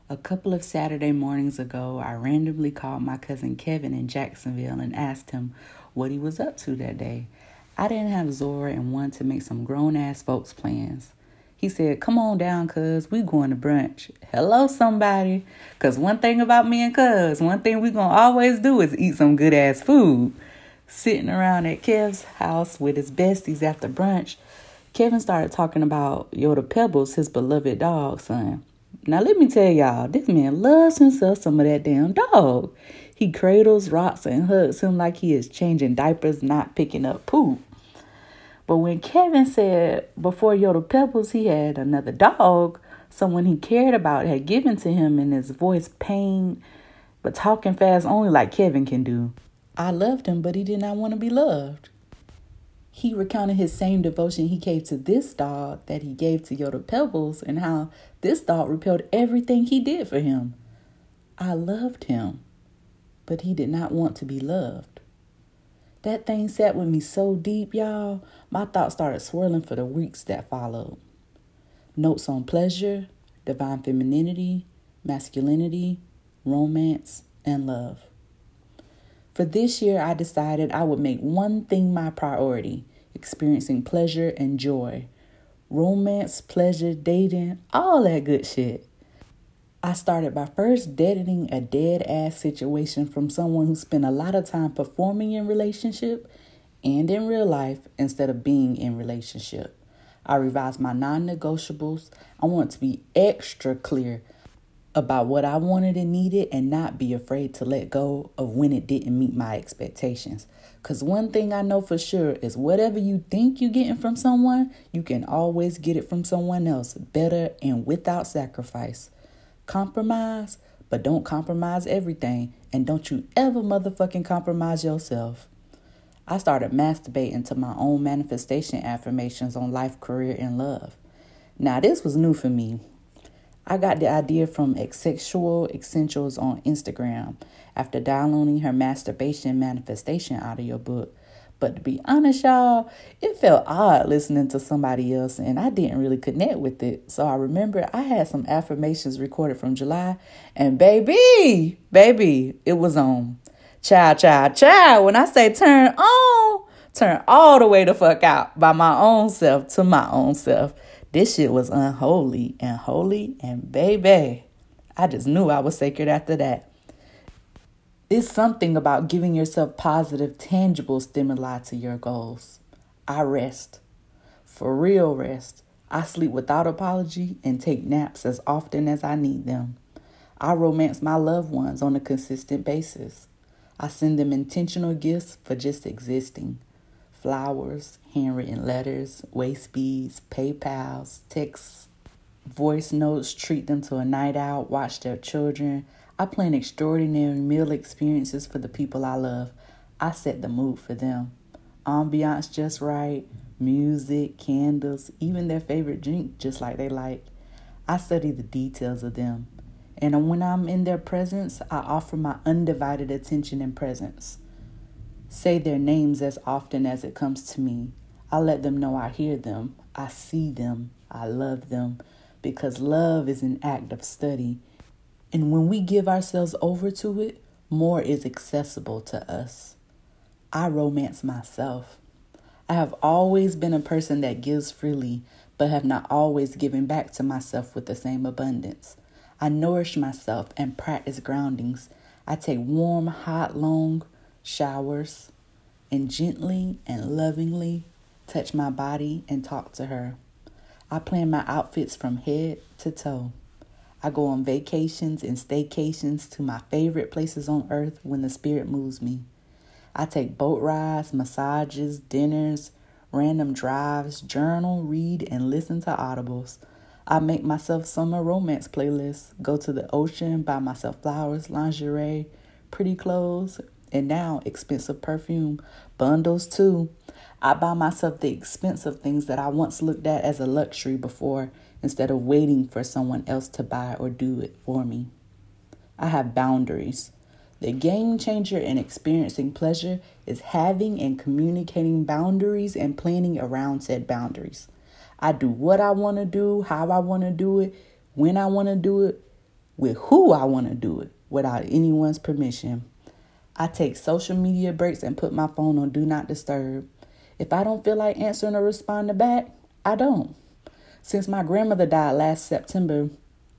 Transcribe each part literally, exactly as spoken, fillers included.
A couple of Saturday mornings ago, I randomly called my cousin Kevin in Jacksonville and asked him what he was up to that day. I didn't have Zora and wanted to make some grown-ass folks plans. He said, "Come on down, cuz, we going to brunch." Hello, somebody. Because one thing about me and cuz, one thing we going to always do is eat some good-ass food. Sitting around at Kev's house with his besties after brunch, Kevin started talking about Yoda Pebbles, his beloved dog son. Now, let me tell y'all, this man loves himself some of that damn dog. He cradles, rocks, and hugs him like he is changing diapers, not picking up poop. But when Kevin said before Yoda Pebbles he had another dog, someone he cared about had given to him, in his voice pain, but talking fast only like Kevin can do, I loved him, but he did not want to be loved. He recounted his same devotion he gave to this dog that he gave to Yoda Pebbles, and how this dog repelled everything he did for him. I loved him, but he did not want to be loved. That thing sat with me so deep, y'all, my thoughts started swirling for the weeks that followed. Notes on pleasure, divine femininity, masculinity, romance, and love. For this year, I decided I would make one thing my priority: experiencing pleasure and joy. Romance, pleasure, dating, all that good shit. I started by first deadening a dead-ass situation from someone who spent a lot of time performing in relationship and in real life instead of being in relationship. I revised my non-negotiables. I want to be extra clear about what I wanted and needed, and not be afraid to let go of when it didn't meet my expectations. Because one thing I know for sure is whatever you think you're getting from someone, you can always get it from someone else better and without sacrifice. Compromise, but don't compromise everything. And don't you ever motherfucking compromise yourself. I started masturbating to my own manifestation affirmations on life, career, and love. Now, this was new for me. I got the idea from Asexual Essentials on Instagram after downloading her masturbation manifestation audiobook. But to be honest, y'all, it felt odd listening to somebody else, and I didn't really connect with it. So I remember I had some affirmations recorded from July, and baby, baby, it was on. Child, child, child. When I say turn on, turn all the way the fuck out by my own self to my own self. This shit was unholy and holy, and baby, I just knew I was sacred after that. It's something about giving yourself positive, tangible stimuli to your goals. I rest. For real rest. I sleep without apology and take naps as often as I need them. I romance my loved ones on a consistent basis. I send them intentional gifts for just existing. Flowers, handwritten letters, waist beads, PayPals, texts, voice notes, treat them to a night out, watch their children. I plan extraordinary meal experiences for the people I love. I set the mood for them. Ambiance just right, music, candles, even their favorite drink just like they like. I study the details of them. And when I'm in their presence, I offer my undivided attention and presence. Say their names as often as it comes to me. I let them know I hear them, I see them, I love them, because love is an act of study. And when we give ourselves over to it, more is accessible to us. I romance myself. I have always been a person that gives freely, but have not always given back to myself with the same abundance. I nourish myself and practice groundings. I take warm, hot, long showers, and gently and lovingly touch my body and talk to her. I plan my outfits from head to toe. I go on vacations and staycations to my favorite places on earth when the spirit moves me. I take boat rides, massages, dinners, random drives, journal, read, and listen to audibles. I make myself summer romance playlists, go to the ocean, buy myself flowers, lingerie, pretty clothes, and now expensive perfume, bundles too. I buy myself the expensive things that I once looked at as a luxury before, instead of waiting for someone else to buy or do it for me. I have boundaries. The game changer in experiencing pleasure is having and communicating boundaries and planning around said boundaries. I do what I want to do, how I want to do it, when I want to do it, with who I want to do it without anyone's permission. I take social media breaks and put my phone on Do Not Disturb. If I don't feel like answering or responding back, I don't. Since my grandmother died last September,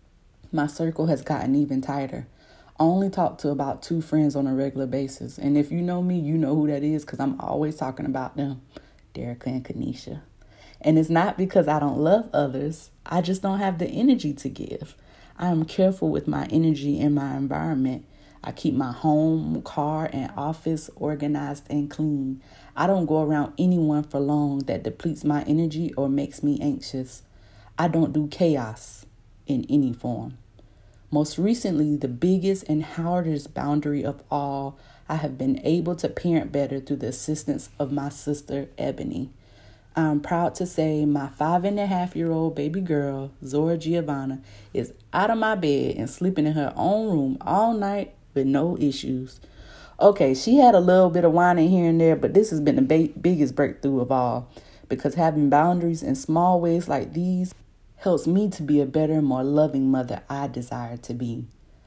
my circle has gotten even tighter. I only talk to about two friends on a regular basis. And if you know me, you know who that is because I'm always talking about them, Derica and Kanisha. And it's not because I don't love others. I just don't have the energy to give. I am careful with my energy and my environment. I keep my home, car, and office organized and clean. I don't go around anyone for long that depletes my energy or makes me anxious. I don't do chaos in any form. Most recently, the biggest and hardest boundary of all, I have been able to parent better through the assistance of my sister, Ebony. I'm proud to say my five and a half year old baby girl, Zora Giovanna, is out of my bed and sleeping in her own room all night with no issues. Okay, she had a little bit of whining here and there, but this has been the ba- biggest breakthrough of all because having boundaries in small ways like these helps me to be a better, more loving mother I desire to be.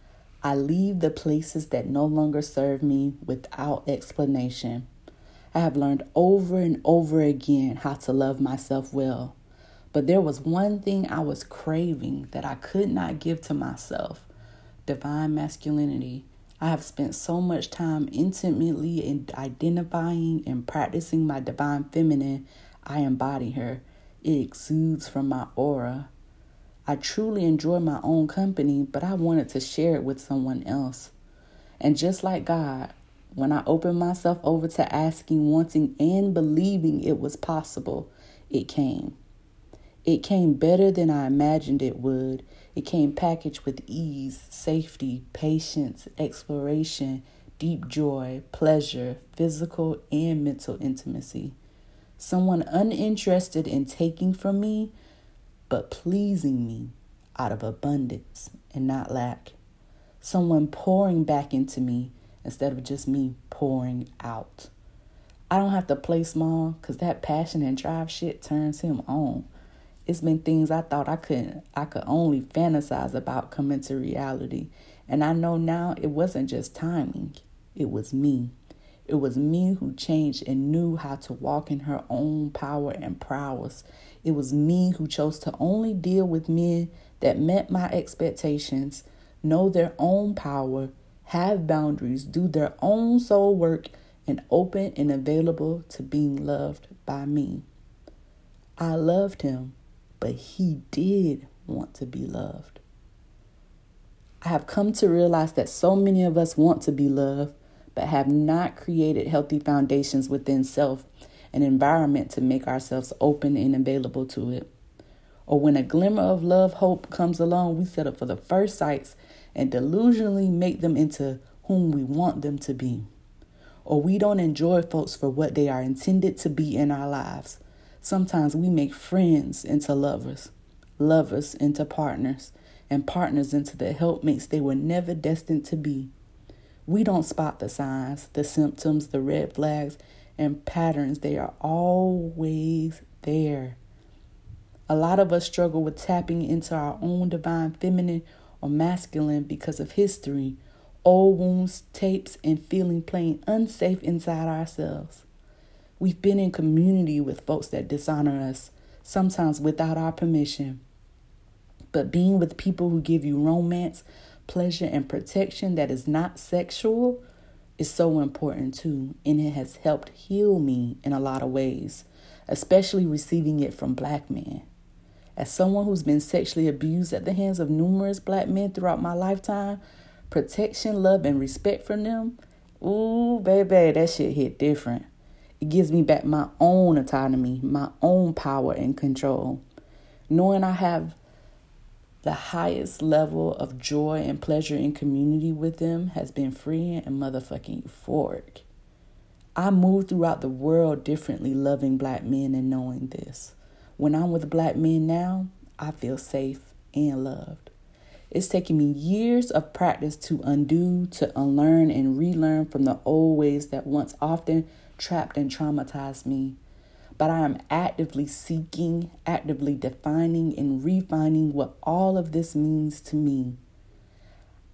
I leave the places that no longer serve me without explanation. I have learned over and over again how to love myself well. But there was one thing I was craving that I could not give to myself: divine masculinity. I have spent so much time intimately in identifying and practicing my divine feminine. I embody her. It exudes from my aura. I truly enjoy my own company, but I wanted to share it with someone else. And just like God, when I opened myself over to asking, wanting, and believing it was possible, it came. It came better than I imagined it would. It came packaged with ease, safety, patience, exploration, deep joy, pleasure, physical and mental intimacy. Someone uninterested in taking from me, but pleasing me out of abundance and not lack. Someone pouring back into me instead of just me pouring out. I don't have to play small because that passion and drive shit turns him on. It's been things I thought I couldn't, I could only fantasize about coming to reality. And I know now it wasn't just timing. It was me. It was me who changed and knew how to walk in her own power and prowess. It was me who chose to only deal with men that met my expectations, know their own power, have boundaries, do their own soul work, and open and available to being loved by me. I loved him, but he did want to be loved. I have come to realize that so many of us want to be loved, but have not created healthy foundations within self, an environment to make ourselves open and available to it. Or when a glimmer of love, hope comes along, we settle for the first sights and delusionally make them into whom we want them to be. Or we don't enjoy folks for what they are intended to be in our lives. Sometimes we make friends into lovers, lovers into partners, and partners into the helpmates they were never destined to be. We don't spot the signs, the symptoms, the red flags, and patterns. They are always there. A lot of us struggle with tapping into our own divine feminine or masculine because of history, old wounds, tapes, and feeling plain unsafe inside ourselves. We've been in community with folks that dishonor us, sometimes without our permission. But being with people who give you romance, pleasure, and protection that is not sexual is so important too, and it has helped heal me in a lot of ways, especially receiving it from Black men. As someone who's been sexually abused at the hands of numerous Black men throughout my lifetime, protection, love, and respect from them, ooh, baby, that shit hit different. It gives me back my own autonomy, my own power and control. Knowing I have the highest level of joy and pleasure in community with them has been freeing and motherfucking euphoric. I move throughout the world differently, loving Black men and knowing this. When I'm with Black men now, I feel safe and loved. It's taken me years of practice to undo, to unlearn, and relearn from the old ways that once often trapped and traumatized me. But I am actively seeking, actively defining, and refining what all of this means to me.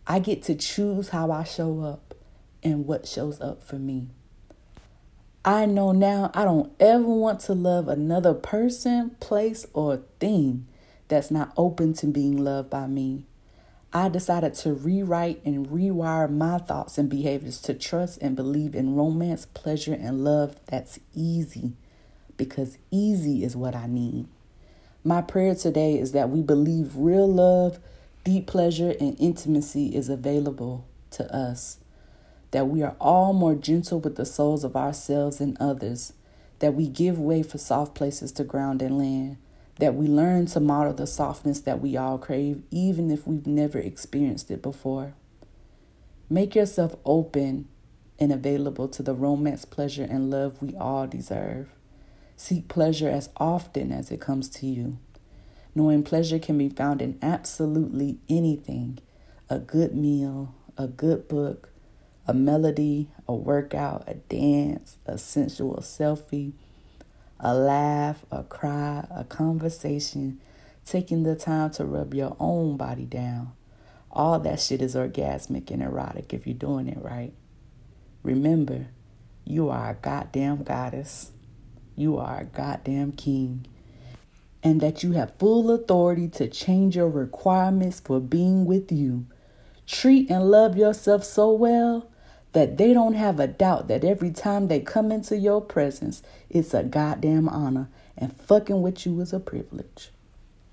I get to choose how I show up and what shows up for me. I know now I don't ever want to love another person, place, or thing that's not open to being loved by me. I decided to rewrite and rewire my thoughts and behaviors to trust and believe in romance, pleasure, and love that's easy, because easy is what I need. My prayer today is that we believe real love, deep pleasure, and intimacy is available to us, that we are all more gentle with the souls of ourselves and others, that we give way for soft places to ground and land, that we learn to model the softness that we all crave, even if we've never experienced it before. Make yourself open and available to the romance, pleasure, and love we all deserve. Seek pleasure as often as it comes to you, knowing pleasure can be found in absolutely anything: a good meal, a good book, a melody, a workout, a dance, a sensual selfie, a laugh, a cry, a conversation, taking the time to rub your own body down. All that shit is orgasmic and erotic if you're doing it right. Remember, you are a goddamn goddess. You are a goddamn king. And that you have full authority to change your requirements for being with you. Treat and love yourself so well that they don't have a doubt that every time they come into your presence, it's a goddamn honor, and fucking with you is a privilege.